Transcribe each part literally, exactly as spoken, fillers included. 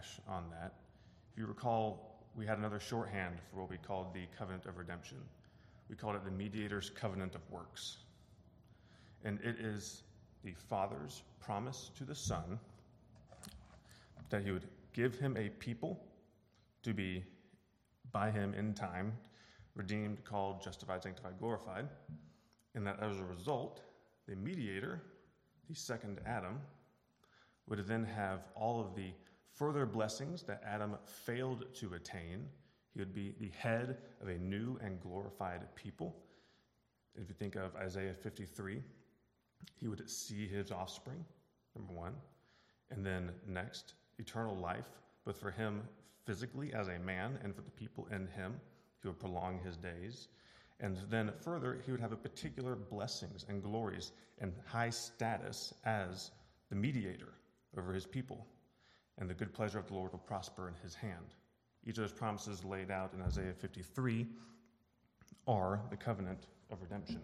on that. If you recall, we had another shorthand for what we called the covenant of redemption. We called it the mediator's covenant of works. And it is the Father's promise to the Son that he would give him a people to be by him in time, redeemed, called, justified, sanctified, glorified, and that as a result, the mediator, the second Adam, would then have all of the further blessings that Adam failed to attain. He would be the head of a new and glorified people. If you think of Isaiah fifty-three, he would see his offspring, number one, and then next, eternal life, both for him physically as a man and for the people in him. He would prolong his days. And then further, he would have a particular blessings and glories and high status as the mediator over his people. And the good pleasure of the Lord will prosper in his hand. Each of those promises laid out in Isaiah fifty-three are the covenant of redemption.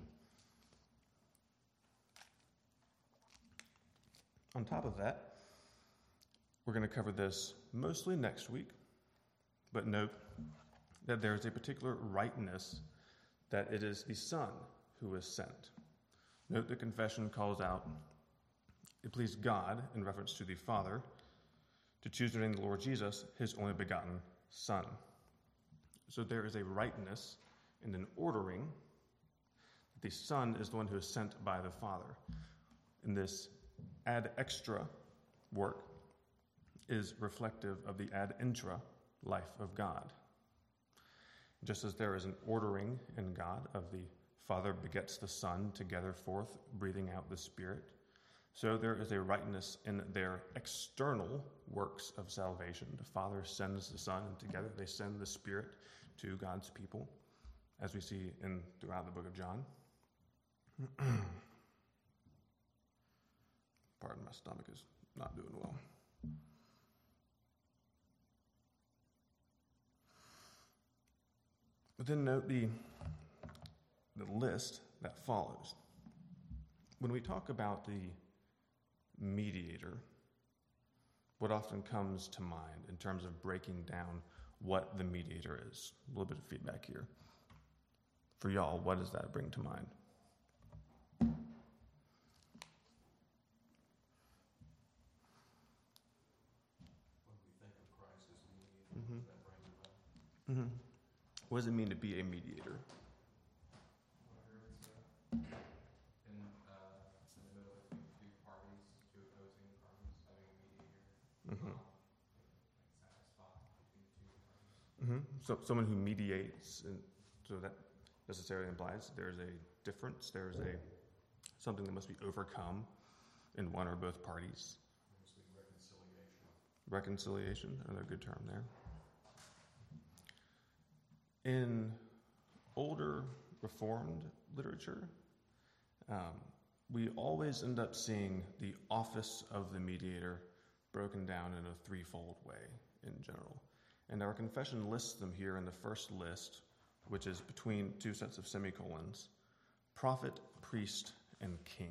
On top of that, we're going to cover this mostly next week, but note that there is a particular rightness that it is the Son who is sent. Note the confession calls out, it pleased God, in reference to the Father, to choose to name the Lord Jesus, his only begotten Son. So there is a rightness and an ordering that the Son is the one who is sent by the Father. And this ad extra work is reflective of the ad intra life of God. Just as there is an ordering in God of the Father begets the Son together forth, breathing out the Spirit, so there is a rightness in their external works of salvation. The Father sends the Son, and together they send the Spirit to God's people, as we see in throughout the book of John. Pardon, my stomach is not doing well. But then note the, the list that follows. When we talk about the mediator, what often comes to mind in terms of breaking down what the mediator is? A little bit of feedback here. For y'all, what does that bring to mind? When we think of Christ as mediator, Mm-hmm. what does that bring to mind? Mm-hmm. What does it mean to be a mediator? Whether it's uh, in, uh, in the middle between two parties, two opposing parties, having a mediator, Mm-hmm. um, like satisfy between the two parties. Mm-hmm. So someone who mediates, and so that necessarily implies there's a difference, there's a something that must be overcome in one or both parties. Mostly reconciliation. Reconciliation, another good term there. In older Reformed literature, um, we always end up seeing the office of the mediator broken down in a threefold way in general. And our confession lists them here in the first list, which is between two sets of semicolons: prophet, priest, and king.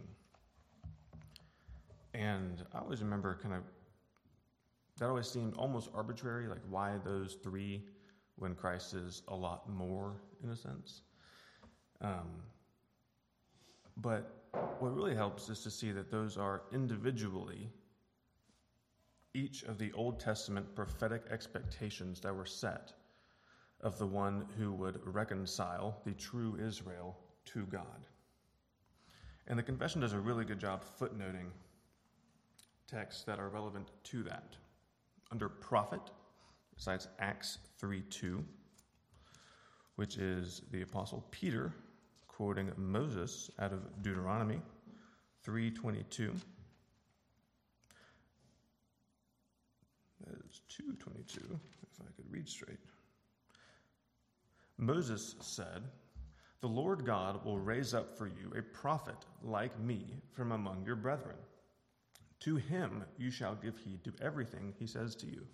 And I always remember kind of, that always seemed almost arbitrary, like why those three when Christ is a lot more, in a sense. Um, but what really helps is to see that those are individually each of the Old Testament prophetic expectations that were set of the one who would reconcile the true Israel to God. And the confession does a really good job footnoting texts that are relevant to that. Under prophet, it cites Acts three two, which is the Apostle Peter quoting Moses out of Deuteronomy three twenty-two. That is two twenty-two, if I could read straight. Moses said, "The Lord God will raise up for you a prophet like me from among your brethren. To him you shall give heed to everything he says to you."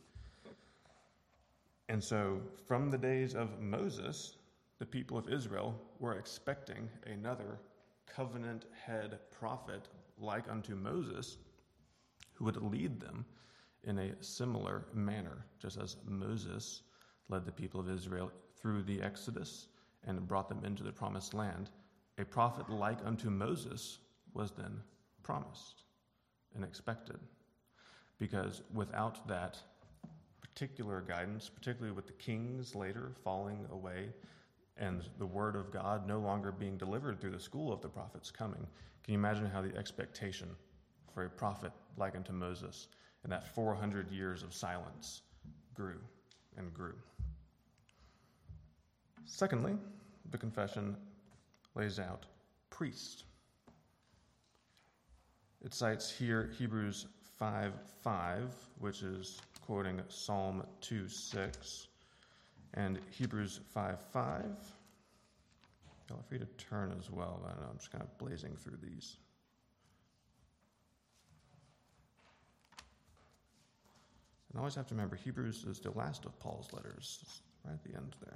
And so, from the days of Moses, the people of Israel were expecting another covenant head prophet like unto Moses who would lead them in a similar manner, just as Moses led the people of Israel through the Exodus and brought them into the promised land. A prophet like unto Moses was then promised and expected, because without that particular guidance, particularly with the kings later falling away and the word of God no longer being delivered through the school of the prophets coming, can you imagine how the expectation for a prophet like unto Moses and that four hundred years of silence grew and grew? Secondly, the confession lays out priest. It cites here Hebrews five five, which is quoting Psalm two six, and Hebrews five five. Feel free to turn as well. I don't know, I'm just kind of blazing through these. And I always have to remember, Hebrews is the last of Paul's letters, it's right at the end there.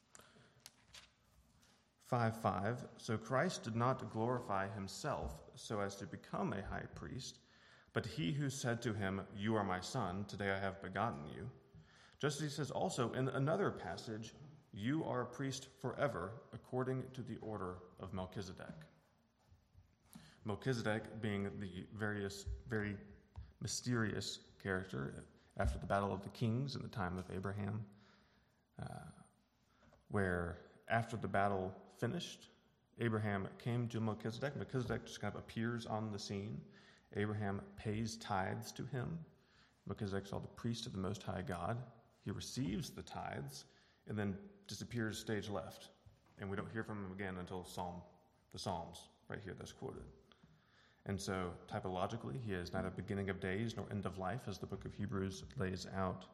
five five, so Christ did not glorify himself so as to become a high priest, but he who said to him, "You are my son, today I have begotten you." Just as he says also in another passage, "You are a priest forever, according to the order of Melchizedek." Melchizedek being the various, very mysterious character after the Battle of the Kings in the time of Abraham, uh, where after the battle finished, Abraham came to Melchizedek. Melchizedek just kind of appears on the scene. Abraham pays tithes to him. Melchizedek is called the priest of the Most High God. He receives the tithes and then disappears stage left. And we don't hear from him again until Psalm, the Psalms, right here that's quoted. And so typologically, he is neither beginning of days nor end of life, as the book of Hebrews lays out.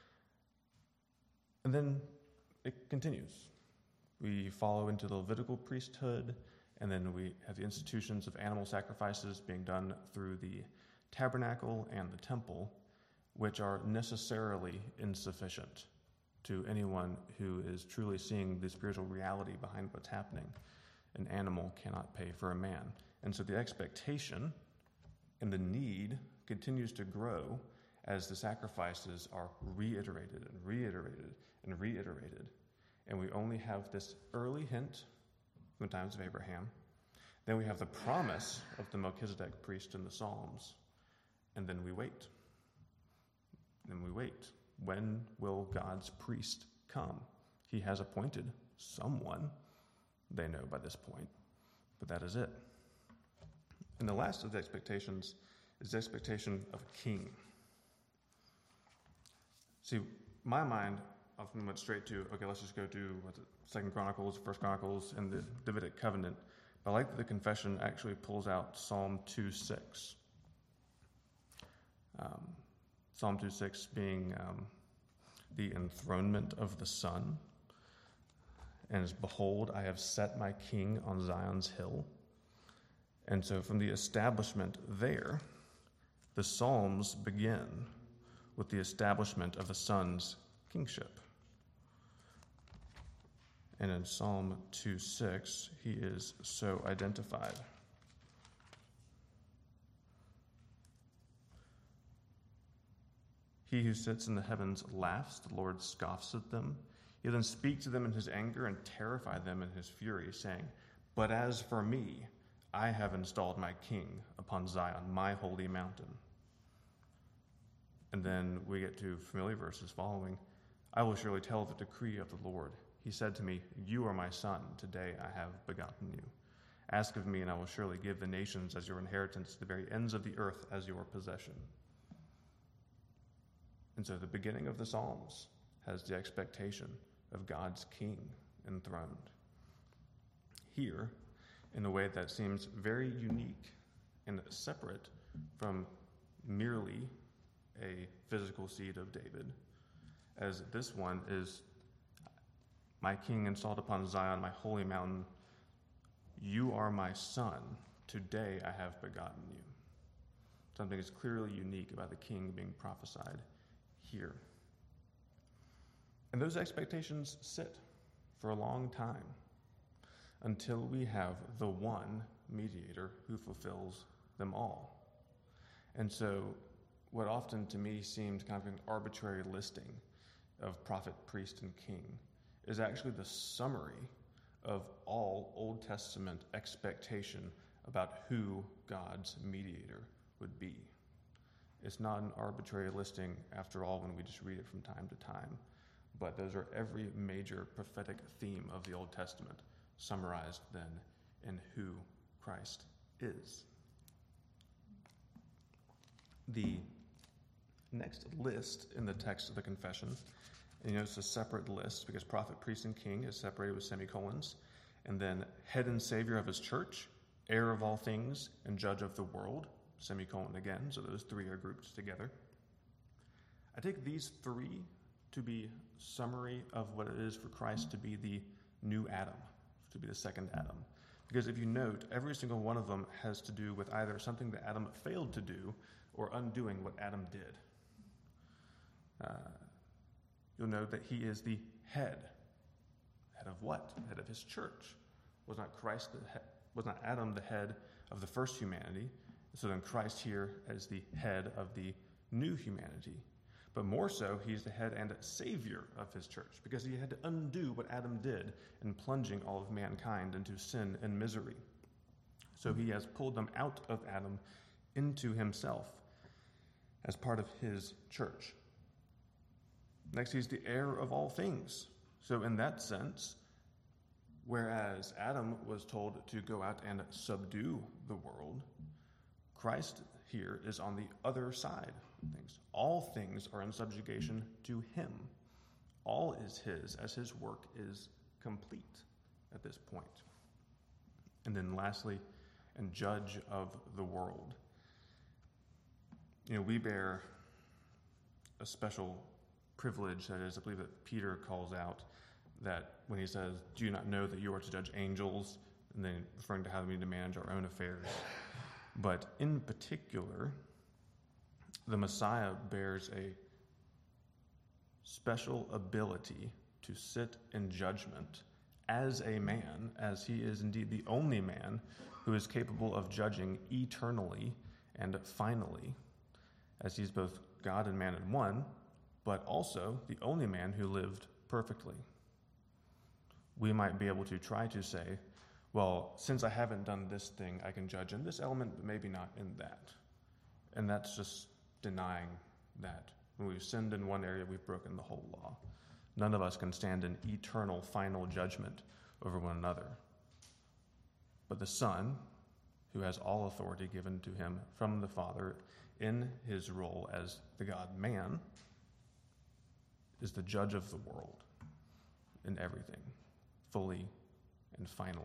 And then it continues. We follow into the Levitical priesthood, and then we have the institutions of animal sacrifices being done through the tabernacle and the temple, which are necessarily insufficient to anyone who is truly seeing the spiritual reality behind what's happening. An animal cannot pay for a man. And so the expectation and the need continues to grow as the sacrifices are reiterated and reiterated and reiterated. And we only have this early hint from the times of Abraham. Then we have the promise of the Melchizedek priest in the Psalms. And then we wait. Then we wait. When will God's priest come? He has appointed someone, they know by this point, but that is it. And the last of the expectations is the expectation of a king. See, my mind often went straight to, okay, let's just go to what's it, Second Chronicles, First Chronicles, and the Davidic covenant. But I like that the confession actually pulls out Psalm two six. Um, Psalm two six being um, the enthronement of the Son. And as, "Behold, I have set my king on Zion's hill." And so from the establishment there, the Psalms begin with the establishment of the Son's kingship. And in Psalm two six, he is so identified. "He who sits in the heavens laughs, the Lord scoffs at them. He then speaks to them in his anger and terrify them in his fury, saying, But as for me, I have installed my king upon Zion, my holy mountain." And then we get to familiar verses following. "I will surely tell the decree of the Lord. He said to me, You are my son, today I have begotten you. Ask of me, and I will surely give the nations as your inheritance, the very ends of the earth as your possession." And so the beginning of the Psalms has the expectation of God's king enthroned. Here, in a way that seems very unique and separate from merely a physical seed of David, as this one is, "My king installed upon Zion, my holy mountain. You are my son. Today I have begotten you." Something is clearly unique about the king being prophesied here. And those expectations sit for a long time until we have the one mediator who fulfills them all. And so what often to me seemed kind of an arbitrary listing of prophet, priest, and king is actually the summary of all Old Testament expectation about who God's mediator would be. It's not an arbitrary listing, after all, when we just read it from time to time, but those are every major prophetic theme of the Old Testament summarized then in who Christ is. The next list in the text of the confession, and you know, it's a separate list because prophet, priest, and king is separated with semicolons, and then head and savior of his church, heir of all things, and judge of the world, semicolon again, so those three are grouped together. I take these three to be summary of what it is for Christ to be the new Adam, to be the second Adam. Because if you note, every single one of them has to do with either something that Adam failed to do or undoing what Adam did. Uh, you'll note that he is the head. Head of what? Head of his church. Was not Christ the head, was not Adam the head of the first humanity? So then Christ here is the head of the new humanity. But more so, he's the head and savior of his church because he had to undo what Adam did in plunging all of mankind into sin and misery. So he has pulled them out of Adam into himself as part of his church. Next, he's the heir of all things. So in that sense, whereas Adam was told to go out and subdue the world, Christ here is on the other side of things. All things are in subjugation to him. All is his, as his work is complete at this point. And then lastly, and judge of the world. You know, we bear a special privilege, that is, I believe that Peter calls out, that when he says, do you not know that you are to judge angels? And then referring to how we need to manage our own affairs. But in particular, the Messiah bears a special ability to sit in judgment as a man, as he is indeed the only man who is capable of judging eternally and finally, as he's both God and man in one, but also the only man who lived perfectly. We might be able to try to say, well, since I haven't done this thing, I can judge in this element, but maybe not in that. And that's just denying that. When we've sinned in one area, we've broken the whole law. None of us can stand in eternal, final judgment over one another. But the Son, who has all authority given to him from the Father in his role as the God-man, is the judge of the world in everything, fully and finally.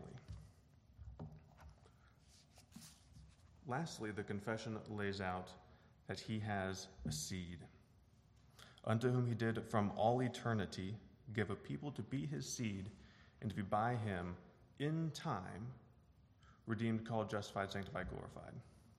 Lastly, the confession lays out that he has a seed, unto whom he did from all eternity give a people to be his seed, and to be by him in time redeemed, called, justified, sanctified, glorified.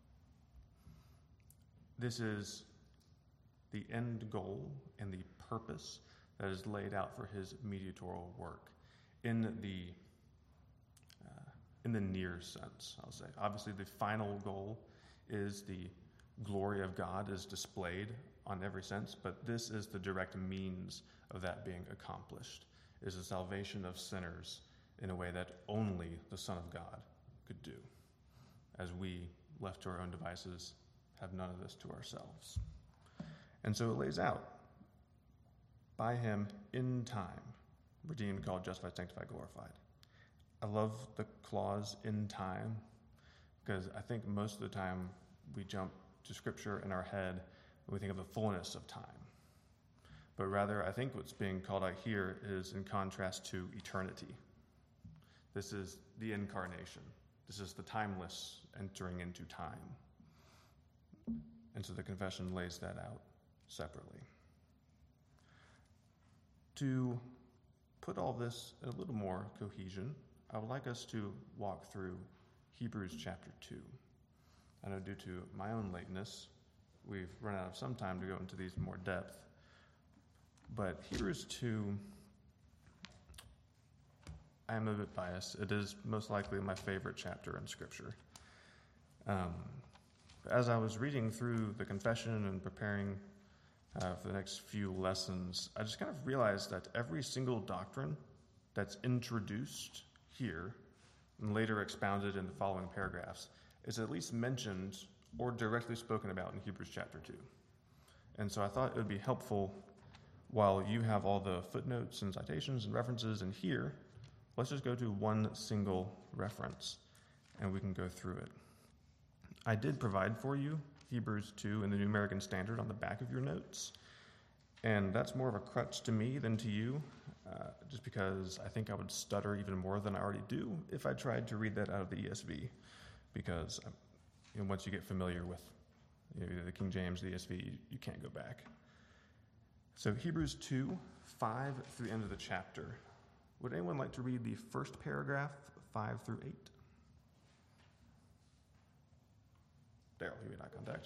This is the end goal and the purpose that is laid out for his mediatorial work in the uh, in the near sense, I'll say. Obviously, the final goal is the glory of God is displayed on every sense, but this is the direct means of that being accomplished, is the salvation of sinners in a way that only the Son of God could do, as we, left to our own devices, have none of this to ourselves. And so it lays out, by him in time, redeemed, called, justified, sanctified, glorified. I love the clause in time, because I think most of the time we jump to Scripture in our head when we think of the fullness of time. But rather, I think what's being called out here is in contrast to eternity. This is the incarnation. This is the timeless entering into time. And so the confession lays that out separately. To put all this in a little more cohesion, I would like us to walk through Hebrews chapter two. I know due to my own lateness, we've run out of some time to go into these in more depth. But Hebrews two, I am a bit biased. It is most likely my favorite chapter in Scripture. Um, as I was reading through the confession and preparing uh, for the next few lessons, I just kind of realized that every single doctrine that's introduced here and later expounded in the following paragraphs is at least mentioned or directly spoken about in Hebrews chapter two. And so I thought it would be helpful, while you have all the footnotes and citations and references in here, let's just go to one single reference and we can go through it. I did provide for you Hebrews two in the New American Standard on the back of your notes, and that's more of a crutch to me than to you, uh, just because I think I would stutter even more than I already do if I tried to read that out of the E S V, because you know, once you get familiar with you know, either the King James or the E S V, you, you can't go back. So Hebrews two, five through the end of the chapter. Would anyone like to read the first paragraph, five through eight? Daryl, you made eye contact.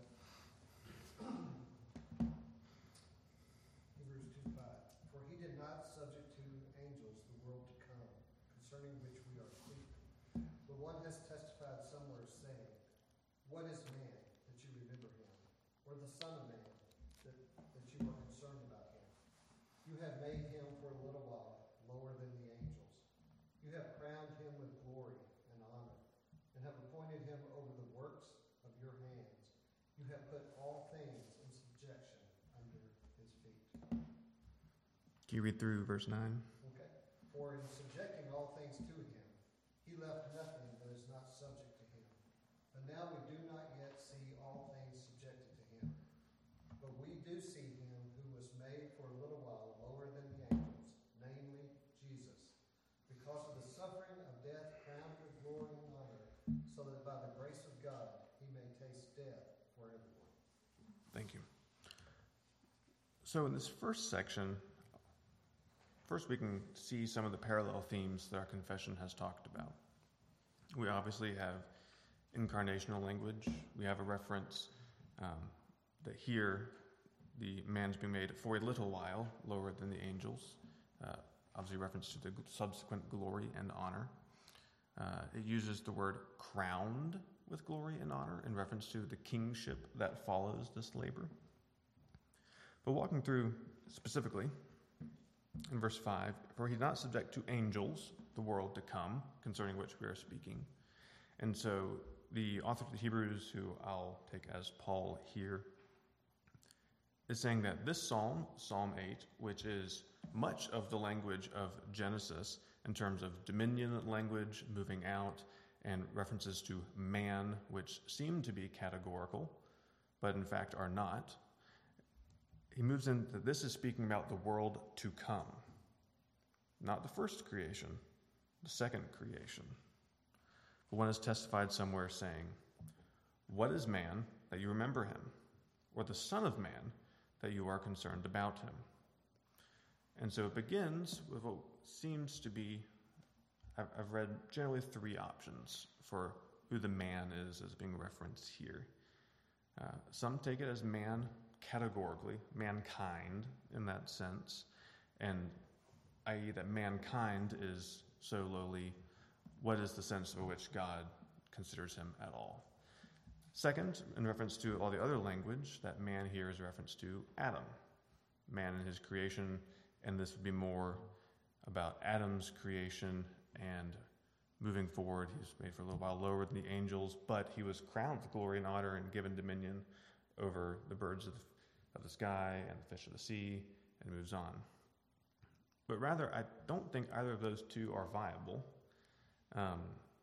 Hebrews two five. For he did not subject to angels the world to come, concerning which we are speaking. But one has testified somewhere, saying, what is man, that you remember him? Or the son of man, that, that you are concerned about him? You have made him for a little while lower than the angels. You have crowned him with glory and honor, and have appointed him over the works of your hands. You have put all things in subjection under his feet. Can you read through verse nine? Okay. For in subjecting all things to him, he left nothing that is not subject to him. But now we do not yet see all things subjected to him. But we do see him who was made for a little while lower than the angels, namely Jesus, because of the suffering of death, crowned with glory and honor, so that by the grace of God he may taste death for everyone. Thank you. So in this first section, first we can see some of the parallel themes that our confession has talked about. We obviously have incarnational language. We have a reference um, that here the man's being made for a little while lower than the angels. Uh, obviously reference to the subsequent glory and honor. Uh, it uses the word crowned with glory and honor in reference to the kingship that follows this labor. But walking through specifically, in verse five, for he did not subject to angels the world to come, concerning which we are speaking. And so the author of the Hebrews, who I'll take as Paul here, is saying that this psalm, Psalm eight, which is much of the language of Genesis in terms of dominion language, moving out, and references to man, which seem to be categorical, but in fact are not. He moves in that this is speaking about the world to come, not the first creation, the second creation. But one has testified somewhere saying, what is man that you remember him, or the son of man that you are concerned about him? And so it begins with what seems to be, I've, I've read generally three options for who the man is as being referenced here. Uh, some take it as man categorically, mankind in that sense, and that is that mankind is so lowly, what is the sense of which God considers him at all? Second, in reference to all the other language, that man here is reference to Adam, man in his creation, and this would be more about Adam's creation and moving forward. He's made for a little while lower than the angels, but he was crowned with glory and honor and given dominion over the birds of the, of the sky and the fish of the sea, and moves on. But rather, I don't think either of those two are viable. Um,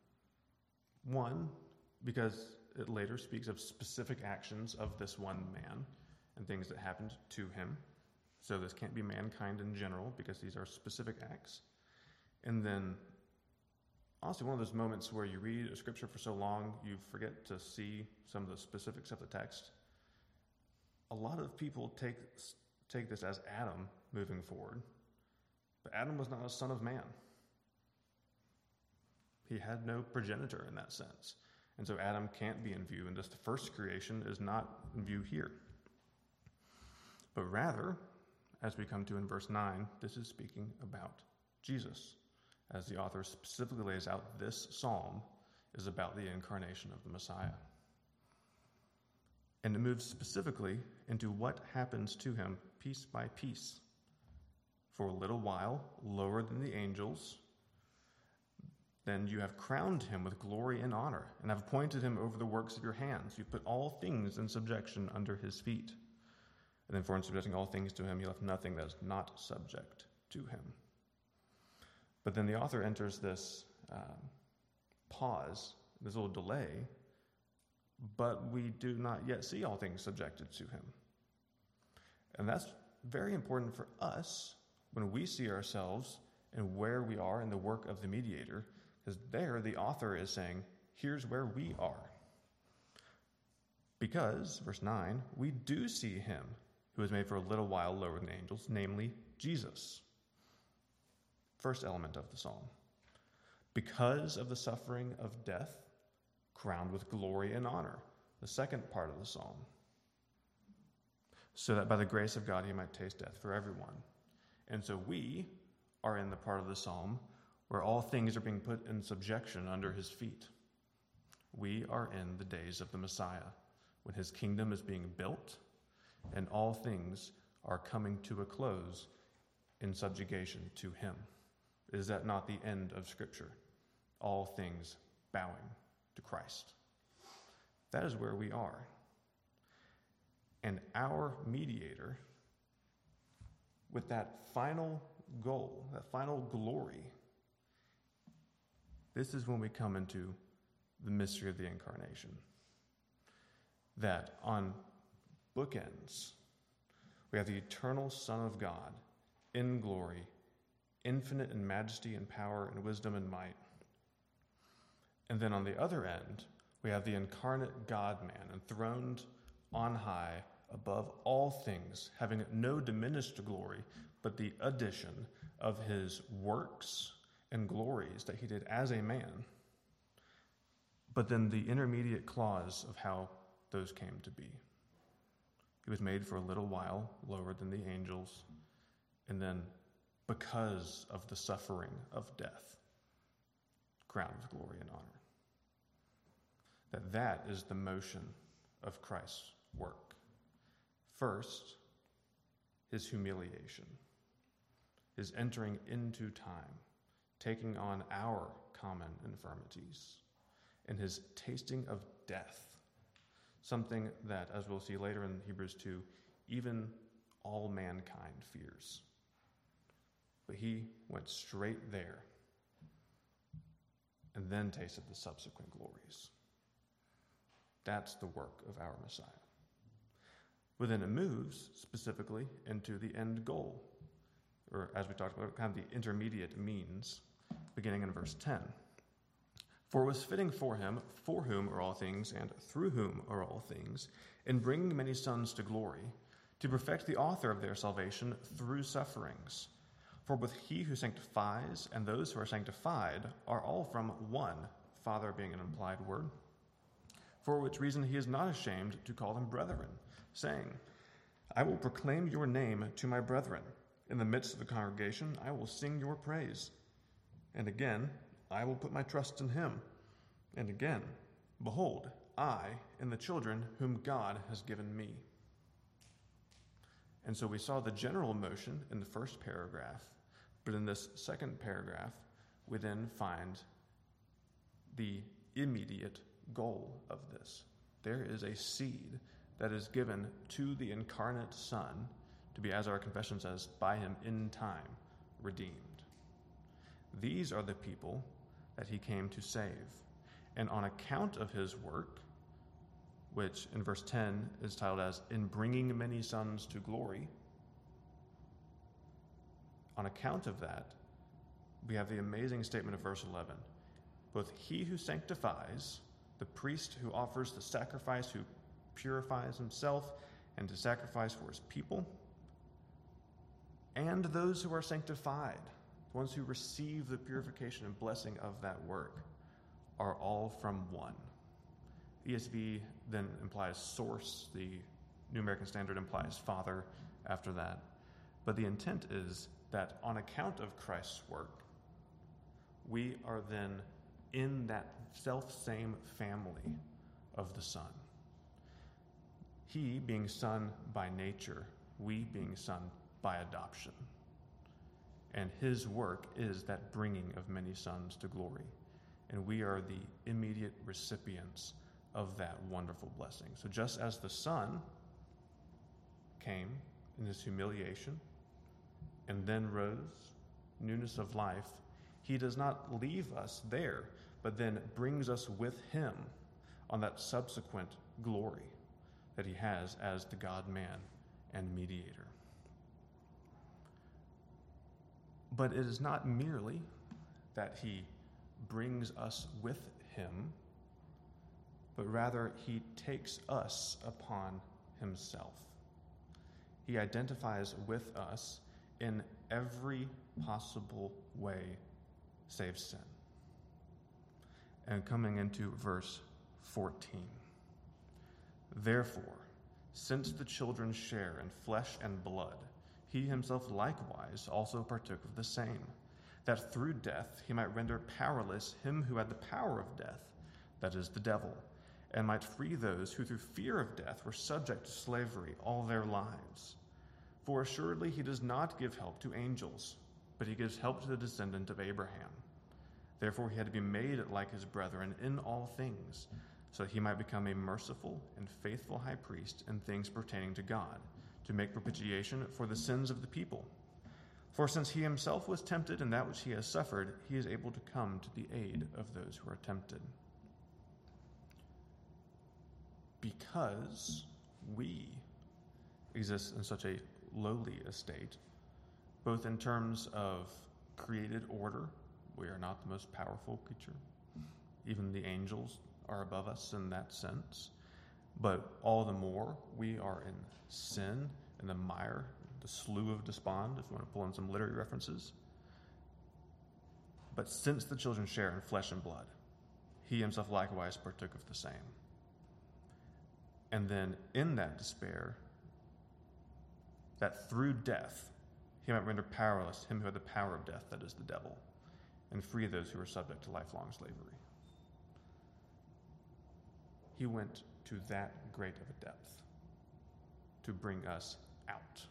one, because it later speaks of specific actions of this one man and things that happened to him. So this can't be mankind in general because these are specific acts. And then, honestly, one of those moments where you read a scripture for so long, you forget to see some of the specifics of the text. A lot of people take, take this as Adam moving forward. But Adam was not a son of man. He had no progenitor in that sense. And so Adam can't be in view, and just the first creation is not in view here. But rather, as we come to in verse nine, this is speaking about Jesus. As the author specifically lays out, this psalm is about the incarnation of the Messiah. And it moves specifically into what happens to him piece by piece. For a little while, lower than the angels, then you have crowned him with glory and honor, and have appointed him over the works of your hands. You put all things in subjection under his feet. And then for in subjecting all things to him, you left nothing that is not subject to him. But then the author enters this um, pause, this little delay, but we do not yet see all things subjected to him. And that's very important for us when we see ourselves and where we are in the work of the mediator, because there the author is saying, here's where we are. Because, verse nine, we do see him who was made for a little while lower than angels, namely Jesus. First element of the psalm. Because of the suffering of death, crowned with glory and honor. The second part of the psalm. So that by the grace of God he might taste death for everyone. And so we are in the part of the psalm where all things are being put in subjection under his feet. We are in the days of the Messiah, when his kingdom is being built and all things are coming to a close in subjugation to him. Is that not the end of Scripture? All things bowing to Christ. That is where we are. And our mediator, with that final goal, that final glory, this is when we come into the mystery of the incarnation. That on bookends, we have the eternal Son of God in glory, infinite in majesty and power and wisdom and might. And then on the other end, we have the incarnate God-man enthroned on high above all things, having no diminished glory, but the addition of his works and glories that he did as a man. But then the intermediate clause of how those came to be. He was made for a little while lower than the angels, and then because of the suffering of death, crowned with glory and honor. That that is the motion of Christ's work. First, his humiliation, his entering into time, taking on our common infirmities, and his tasting of death, something that, as we'll see later in Hebrews two, even all mankind fears. But he went straight there and then tasted the subsequent glories. That's the work of our Messiah. But then it moves specifically into the end goal, or as we talked about, kind of the intermediate means, beginning in verse ten. For it was fitting for him, for whom are all things, and through whom are all things, in bringing many sons to glory, to perfect the author of their salvation through sufferings. For both he who sanctifies and those who are sanctified are all from one, Father being an implied word, for which reason he is not ashamed to call them brethren, saying, I will proclaim your name to my brethren. In the midst of the congregation I will sing your praise. And again, I will put my trust in him. And again, behold, I and the children whom God has given me. And so we saw the general motion in the first paragraph, but in this second paragraph, we then find the immediate goal of this. There is a seed that is given to the incarnate Son to be, as our confession says, by him in time redeemed. These are the people that he came to save. And on account of his work, which in verse ten is titled as In Bringing Many Sons to Glory, on account of that, we have the amazing statement of verse eleven. Both he who sanctifies, the priest who offers the sacrifice, who purifies himself and to sacrifice for his people, and those who are sanctified, the ones who receive the purification and blessing of that work, are all from one. E S V then implies source. The New American Standard implies Father after that. But the intent is that on account of Christ's work, we are then in that self-same family of the Son. He being son by nature, we being son by adoption. And his work is that bringing of many sons to glory. And we are the immediate recipients of that wonderful blessing. So just as the Son came in his humiliation and then rose, newness of life, he does not leave us there, but then brings us with him on that subsequent glory that he has as the God-man and mediator. But it is not merely that he brings us with him, but rather he takes us upon himself. He identifies with us in every possible way save sin. And coming into verse fourteen. Therefore, since the children share in flesh and blood, he himself likewise also partook of the same, that through death he might render powerless him who had the power of death, that is, the devil, and might free those who through fear of death were subject to slavery all their lives. For assuredly he does not give help to angels, but he gives help to the descendant of Abraham. Therefore he had to be made like his brethren in all things, so that he might become a merciful and faithful high priest in things pertaining to God, to make propitiation for the sins of the people. For since he himself was tempted in that which he has suffered, he is able to come to the aid of those who are tempted. Because we exist in such a lowly estate, both in terms of created order, we are not the most powerful creature. Even the angels are above us in that sense. But all the more, we are in sin, in the mire, the slough of despond, if you want to pull in some literary references. But since the children share in flesh and blood, he himself likewise partook of the same. And then in that despair, that through death, he might render powerless him who had the power of death, that is the devil, and free those who are subject to lifelong slavery. He went to that great of a depth to bring us out.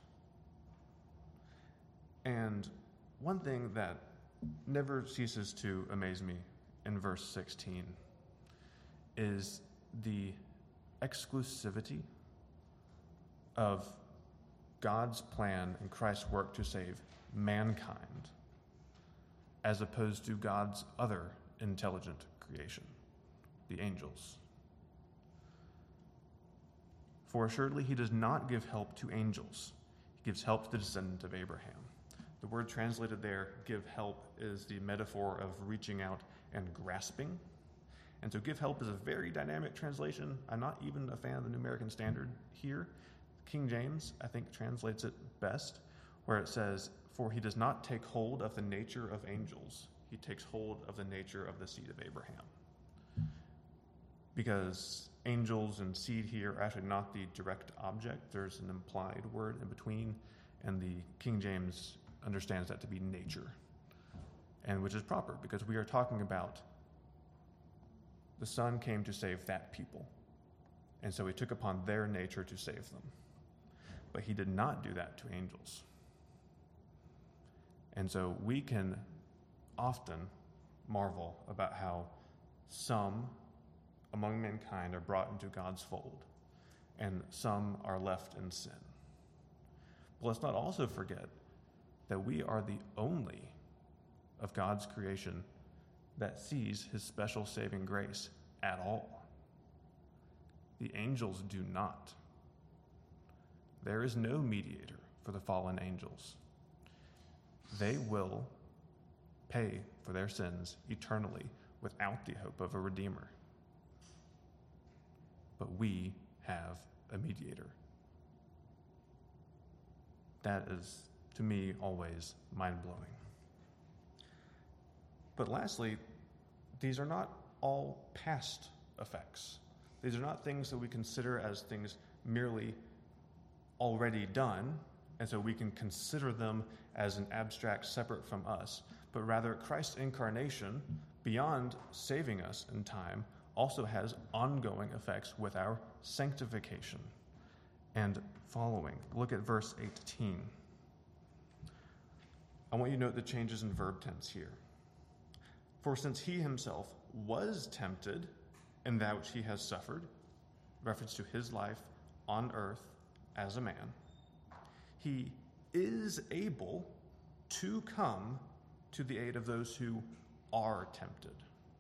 And one thing that never ceases to amaze me in verse sixteen is the exclusivity of God's plan and Christ's work to save mankind as opposed to God's other intelligent creation, the angels. For assuredly he does not give help to angels. He gives help to the descendant of Abraham. The word translated there, give help, is the metaphor of reaching out and grasping. And so give help is a very dynamic translation. I'm not even a fan of the New American Standard here. King James, I think, translates it best, where it says, for he does not take hold of the nature of angels. He takes hold of the nature of the seed of Abraham. Because angels and seed here are actually not the direct object. There's an implied word in between, and the King James understands that to be nature, and which is proper, because we are talking about the Son came to save that people, and so he took upon their nature to save them. But he did not do that to angels. And so we can often marvel about how some among mankind are brought into God's fold, and some are left in sin. But let's not also forget that we are the only of God's creation that sees his special saving grace at all. The angels do not. There is no mediator for the fallen angels. They will pay for their sins eternally without the hope of a redeemer. But we have a mediator. That is, to me, always mind-blowing. But lastly, these are not all past effects. These are not things that we consider as things merely already done, and so we can consider them as an abstract separate from us, but rather Christ's incarnation, beyond saving us in time, also has ongoing effects with our sanctification. and following. Look at verse eighteen. I want you to note the changes in verb tense here. For since he himself was tempted in that which he has suffered, reference to his life on earth as a man, he is able to come to the aid of those who are tempted.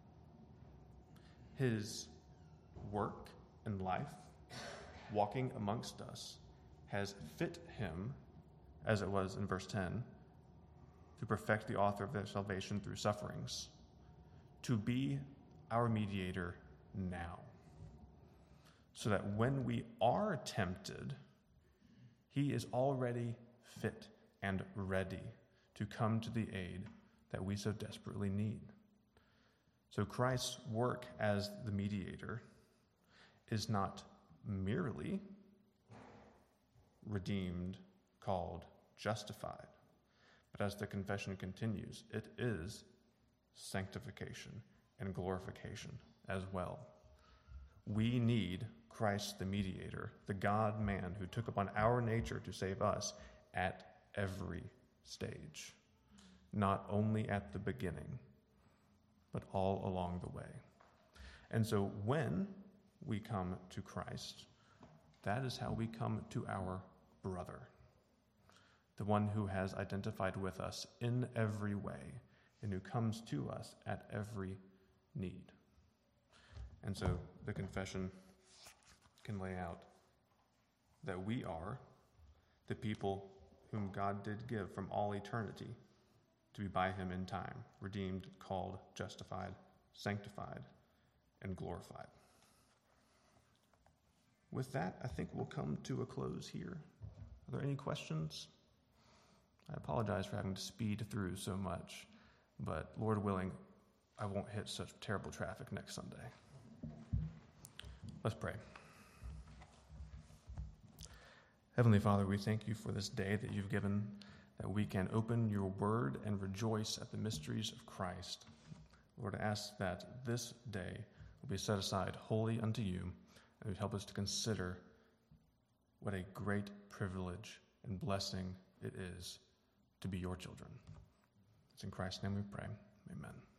His work and life, walking amongst us, has fit him, as it was in verse ten, to perfect the author of their salvation through sufferings, to be our mediator now, so that when we are tempted, he is already fit and ready to come to the aid that we so desperately need. So Christ's work as the mediator is not merely redeemed, called, justified, but as the confession continues, it is sanctification and glorification as well. We need Christ the mediator, the God-man who took upon our nature to save us at every stage, not only at the beginning, but all along the way. And so when we come to Christ, that is how we come to our brother, the one who has identified with us in every way and who comes to us at every need. And so the confession can lay out that we are the people whom God did give from all eternity to be by him in time, redeemed, called, justified, sanctified, and glorified. With that, I think we'll come to a close here. Are there any questions? I apologize for having to speed through so much, but Lord willing, I won't hit such terrible traffic next Sunday. Let's pray. Heavenly Father, we thank you for this day that you've given, that we can open your word and rejoice at the mysteries of Christ. Lord, I ask that this day will be set aside wholly unto you, and would help us to consider what a great privilege and blessing it is to be your children. It's in Christ's name we pray. Amen.